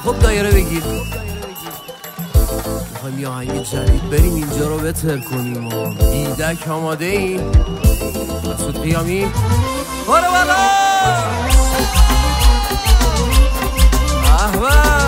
خب دایره بگیر، میخوایم یه آهنگ جدید بریم اینجا رو بتر کنیم و ایدک آماده ای؟ مسعود قیامی بارو بالا احوال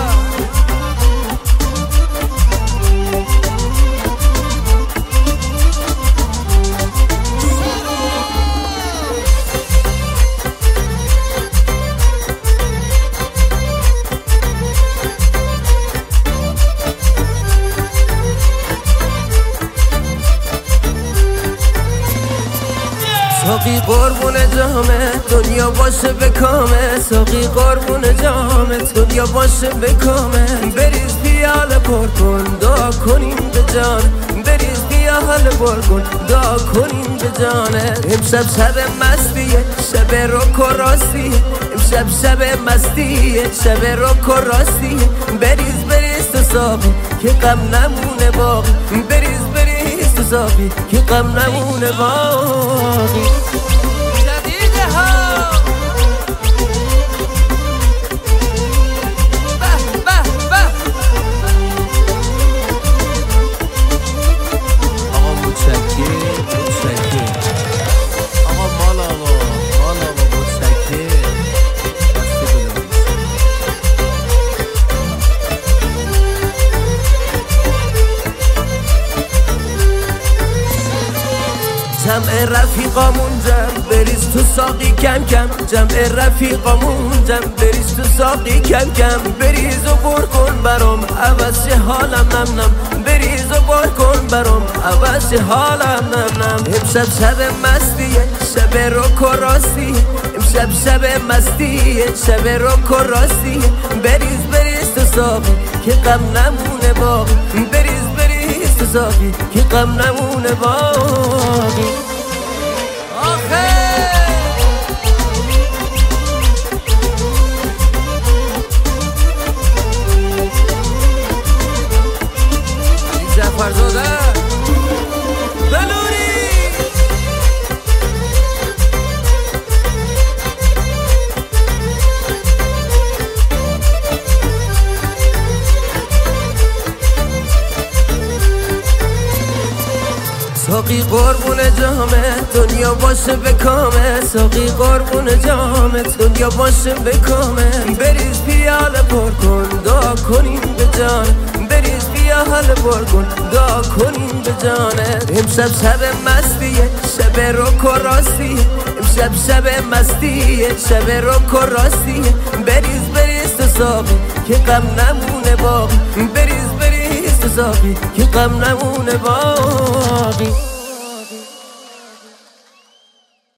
ساقی قربون جامه دنیا باشه به کامه، ساقی قربون جامه دنیا باشه به کامه. بریز پیاله پر کن دعا کنیم به جان، بریز پیاله پر کن دعا کنیم به جانه. امشب شب مستیه شب روک و راستیه، امشب شب مستیه شب روک و راستیه. بریز بریز تو ساقی که غم نمونه باقی، بریز بریز تو ساقی که غم نمونه باقی. جمع رفیقامون جمع بریز تو ساقی کم کم، جمع رفیقامون جمع بریز تو ساقی کم کم. بریز و بر کن برام عوض حالم نم نم، بریز و بر کن برام عوض حالم نم نم. امشب شب مستیه شب روک و راستیه، امشب شب مستیه شب روک و راستیه. بریز بریز تو ساقی که غم نمونه باقی، بریز بریز تو ساقی که غم نمونه باقی. فرزاده بلوری ساقی قربون جامه دنیا باشه به کامه، ساقی قربون جامه دنیا باشه به کامه. بریز پیاله پر کن دعا کنیم به جان، بریز پیاله پر کن دعا کنیم به جانه. امشب شب مستیه شب روک و راستیه، امشب شب مستیه شب روک و راستیه. بریز بریز تو ساقی که غم نمونه باقی، بریز بریز تو ساقی که غم نمونه باقی.